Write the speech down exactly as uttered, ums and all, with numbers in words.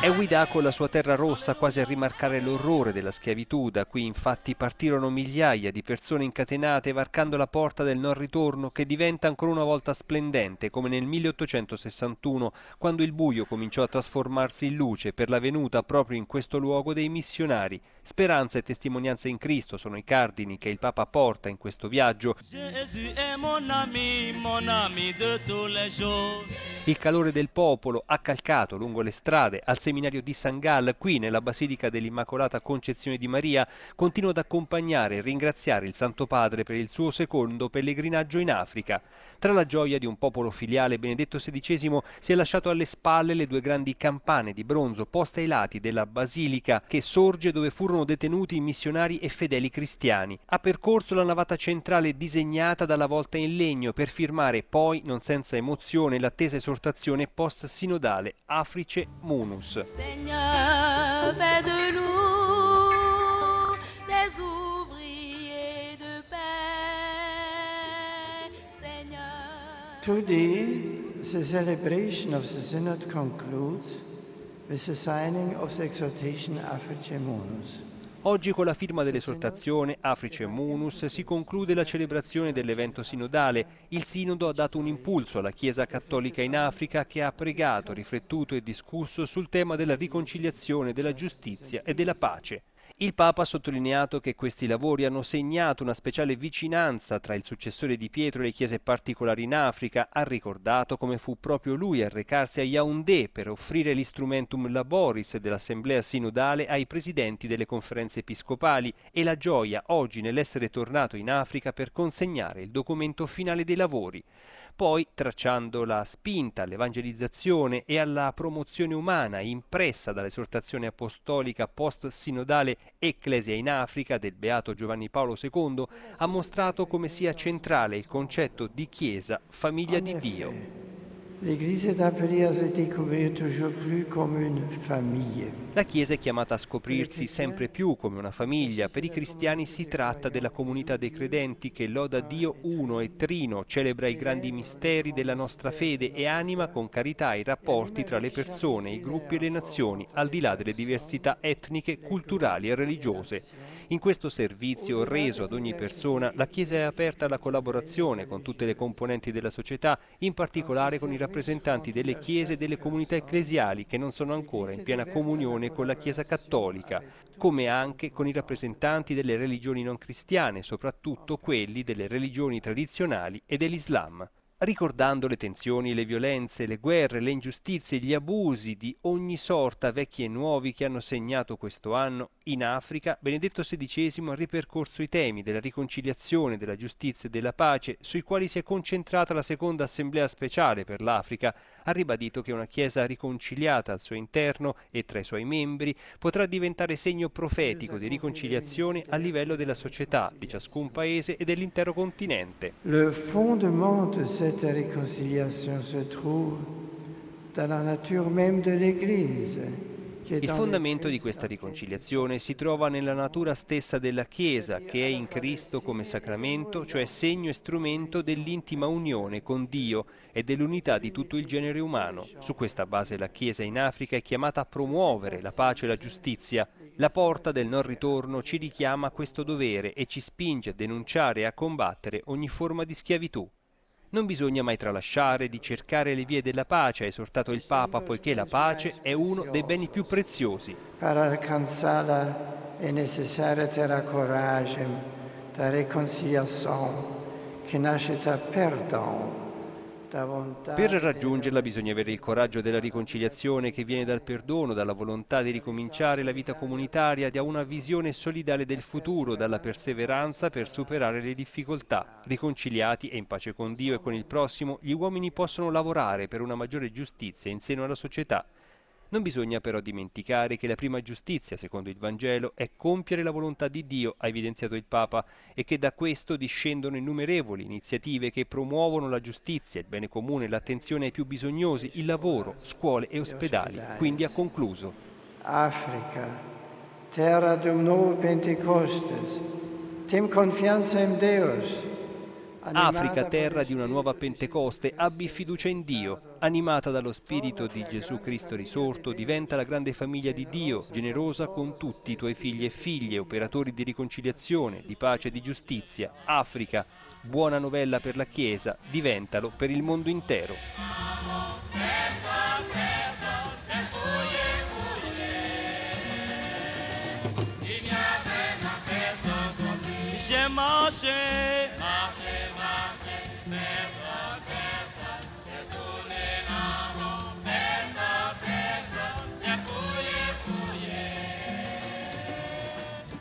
È Ouidah con la sua terra rossa quasi a rimarcare l'orrore della schiavitù. Da qui infatti partirono migliaia di persone incatenate varcando la porta del non ritorno, che diventa ancora una volta splendente come nel milleottocentosessantuno, quando il buio cominciò a trasformarsi in luce per la venuta proprio in questo luogo dei missionari. Speranza e testimonianza in Cristo sono i cardini che il Papa porta in questo viaggio. Il calore del popolo, accalcato lungo le strade, al seminario di San Gall, qui nella Basilica dell'Immacolata Concezione di Maria, continua ad accompagnare e ringraziare il Santo Padre per il suo secondo pellegrinaggio in Africa. Tra la gioia di un popolo filiale, Benedetto sedicesimo si è lasciato alle spalle le due grandi campane di bronzo poste ai lati della Basilica, che sorge dove furono detenuti missionari e fedeli cristiani. Ha percorso la navata centrale disegnata dalla volta in legno per firmare poi, non senza emozione, l'attesa esortazione post-sinodale Africe Munus. Seigneur, fais de nous des ouvriers de paix, Seigneur. Today, the celebration of the synod concludes with the signing of the exhortation Africe Munus. Oggi con la firma dell'esortazione Africe Munus si conclude la celebrazione dell'evento sinodale. Il sinodo ha dato un impulso alla Chiesa cattolica in Africa, che ha pregato, riflettuto e discusso sul tema della riconciliazione, della giustizia e della pace. Il Papa ha sottolineato che questi lavori hanno segnato una speciale vicinanza tra il successore di Pietro e le chiese particolari in Africa. Ha ricordato come fu proprio lui a recarsi a Yaoundé per offrire l'instrumentum laboris dell'assemblea sinodale ai presidenti delle conferenze episcopali, e la gioia oggi nell'essere tornato in Africa per consegnare il documento finale dei lavori. Poi, tracciando la spinta all'evangelizzazione e alla promozione umana impressa dall'esortazione apostolica post-sinodale Ecclesia in Africa del Beato Giovanni Paolo secondo, ha mostrato come sia centrale il concetto di Chiesa, famiglia di Dio. L'Église est appelée à se découvrir toujours plus comme une famille. La Chiesa è chiamata a scoprirsi sempre più come una famiglia. Per i cristiani si tratta della comunità dei credenti che loda Dio uno e trino, celebra i grandi misteri della nostra fede e anima con carità i rapporti tra le persone, i gruppi e le nazioni, al di là delle diversità etniche, culturali e religiose. In questo servizio reso ad ogni persona, la Chiesa è aperta alla collaborazione con tutte le componenti della società, in particolare con i rappresentanti delle chiese e delle comunità ecclesiali che non sono ancora in piena comunione con la Chiesa cattolica, come anche con i rappresentanti delle religioni non cristiane, soprattutto quelli delle religioni tradizionali e dell'Islam. Ricordando le tensioni, le violenze, le guerre, le ingiustizie, gli abusi di ogni sorta, vecchi e nuovi, che hanno segnato questo anno in Africa, Benedetto sedicesimo ha ripercorso i temi della riconciliazione, della giustizia e della pace, sui quali si è concentrata la seconda assemblea speciale per l'Africa. Ha ribadito che una Chiesa riconciliata al suo interno e tra i suoi membri potrà diventare segno profetico di riconciliazione a livello della società, di ciascun paese e dell'intero continente. Le fondement de cette réconciliation se trouve dans la nature même de l'Église. Il fondamento di questa riconciliazione si trova nella natura stessa della Chiesa, che è in Cristo come sacramento, cioè segno e strumento dell'intima unione con Dio e dell'unità di tutto il genere umano. Su questa base la Chiesa in Africa è chiamata a promuovere la pace e la giustizia. La porta del non ritorno ci richiama a questo dovere e ci spinge a denunciare e a combattere ogni forma di schiavitù. Non bisogna mai tralasciare di cercare le vie della pace, ha esortato il Papa, poiché la pace è uno dei beni più preziosi. Per alcanzarla è necessario tenere coraggio, la riconciliazione che nasce da perdono. Per raggiungerla bisogna avere il coraggio della riconciliazione, che viene dal perdono, dalla volontà di ricominciare la vita comunitaria, da una visione solidale del futuro, dalla perseveranza per superare le difficoltà. Riconciliati e in pace con Dio e con il prossimo, gli uomini possono lavorare per una maggiore giustizia in seno alla società. Non bisogna però dimenticare che la prima giustizia, secondo il Vangelo, è compiere la volontà di Dio, ha evidenziato il Papa, e che da questo discendono innumerevoli iniziative che promuovono la giustizia, il bene comune, l'attenzione ai più bisognosi, il lavoro, scuole e ospedali. Quindi ha concluso: Africa, terra d'un nuovo Pentecostes, tem confianza in Deus, Africa, terra di una nuova Pentecoste, abbi fiducia in Dio. Animata dallo Spirito di Gesù Cristo risorto, diventa la grande famiglia di Dio, generosa con tutti i tuoi figli e figlie, operatori di riconciliazione, di pace e di giustizia. Africa, buona novella per la Chiesa, diventalo per il mondo intero. J'ai marché, marché, marché,